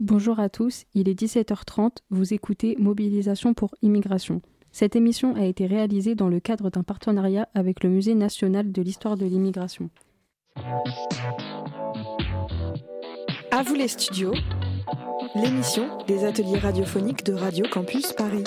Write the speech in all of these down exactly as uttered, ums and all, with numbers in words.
Bonjour à tous, il est dix-sept heures trente, vous écoutez Mobilisation pour Immigration. Cette émission a été réalisée dans le cadre d'un partenariat avec le Musée national de l'histoire de l'immigration. À vous les studios, l'émission des ateliers radiophoniques de Radio Campus Paris.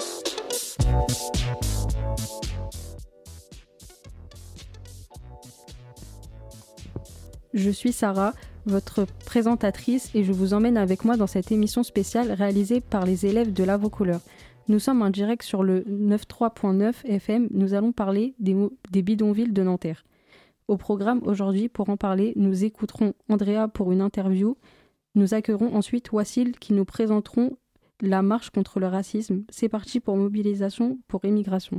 Je suis Sarah, votre présentatrice, et je vous emmène avec moi dans cette émission spéciale réalisée par les élèves de La Vaucouleurs. Nous sommes en direct sur le quatre-vingt-treize virgule neuf F M. Nous allons parler des, mo- des bidonvilles de Nanterre. Au programme aujourd'hui, pour en parler, nous écouterons Andrea pour une interview. Nous accueillerons ensuite Wassil qui nous présenteront la marche contre le racisme. C'est parti pour Mobilisation pour Immigration.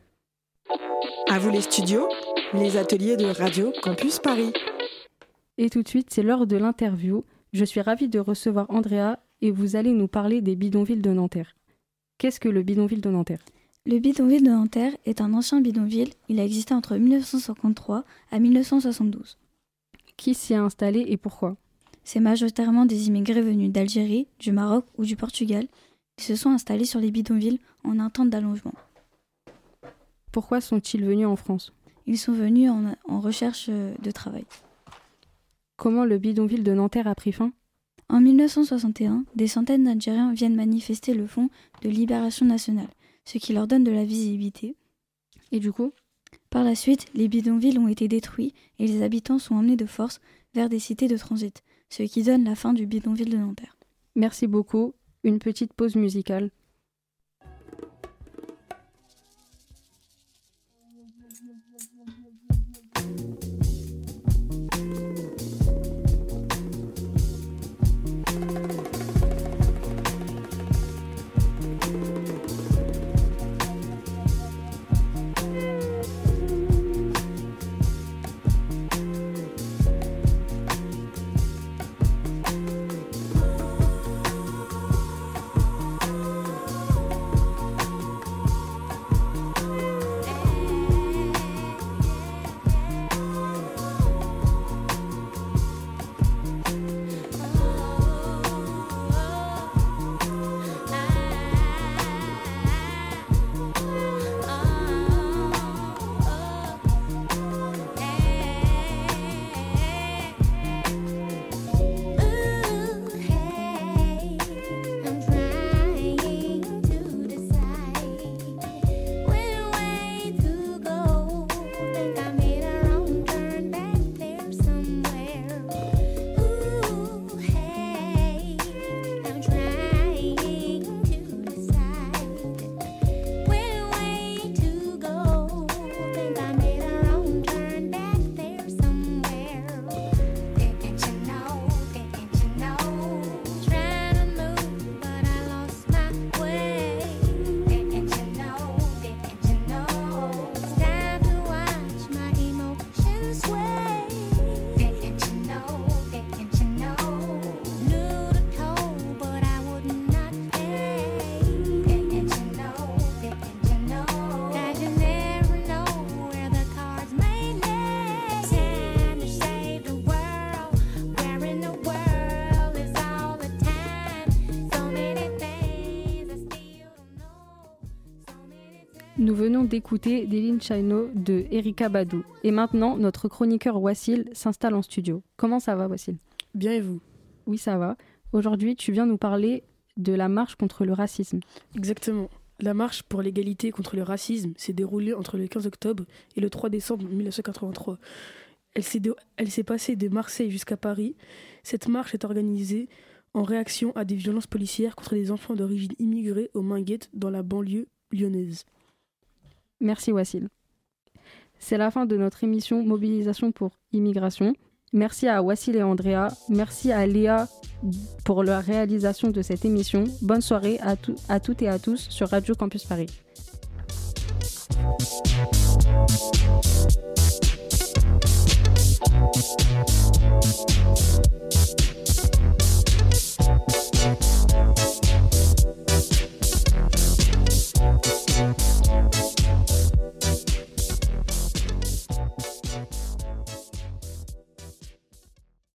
À vous les studios, les ateliers de Radio Campus Paris. Et tout de suite, c'est l'heure de l'interview. Je suis ravie de recevoir Andrea et vous allez nous parler des bidonvilles de Nanterre. Qu'est-ce que le bidonville de Nanterre ? Le bidonville de Nanterre est un ancien bidonville. Il a existé entre dix-neuf cent cinquante-trois à dix-neuf cent soixante-douze. Qui s'y a installé et pourquoi ? C'est majoritairement des immigrés venus d'Algérie, du Maroc ou du Portugal. Ils se sont installés sur les bidonvilles en attente d'allongement. Pourquoi sont-ils venus en France ? Ils sont venus en, en recherche de travail. Comment le bidonville de Nanterre a pris fin ? En dix-neuf cent soixante et un, des centaines d'Algériens viennent manifester le Front de libération nationale, ce qui leur donne de la visibilité. Et du coup ? Par la suite, les bidonvilles ont été détruits et les habitants sont emmenés de force vers des cités de transit, ce qui donne la fin du bidonville de Nanterre. Merci beaucoup. Une petite pause musicale. Nous venons d'écouter Deline Chaino de Erika Badou. Et maintenant, notre chroniqueur Wassil s'installe en studio. Comment ça va, Wassil ? Bien et vous ? Oui, ça va. Aujourd'hui, tu viens nous parler de la marche contre le racisme. Exactement. La marche pour l'égalité contre le racisme s'est déroulée entre le quinze octobre et le trois décembre mille neuf cent quatre-vingt-trois. Elle s'est, de... Elle s'est passée de Marseille jusqu'à Paris. Cette marche est organisée en réaction à des violences policières contre des enfants d'origine immigrée aux Minguettes dans la banlieue lyonnaise. Merci Wassil. C'est la fin de notre émission Mobilisation pour Immigration. Merci à Wassil et Andrea. Merci à Léa pour la réalisation de cette émission. Bonne soirée à, tout, à toutes et à tous sur Radio Campus Paris. Thank you.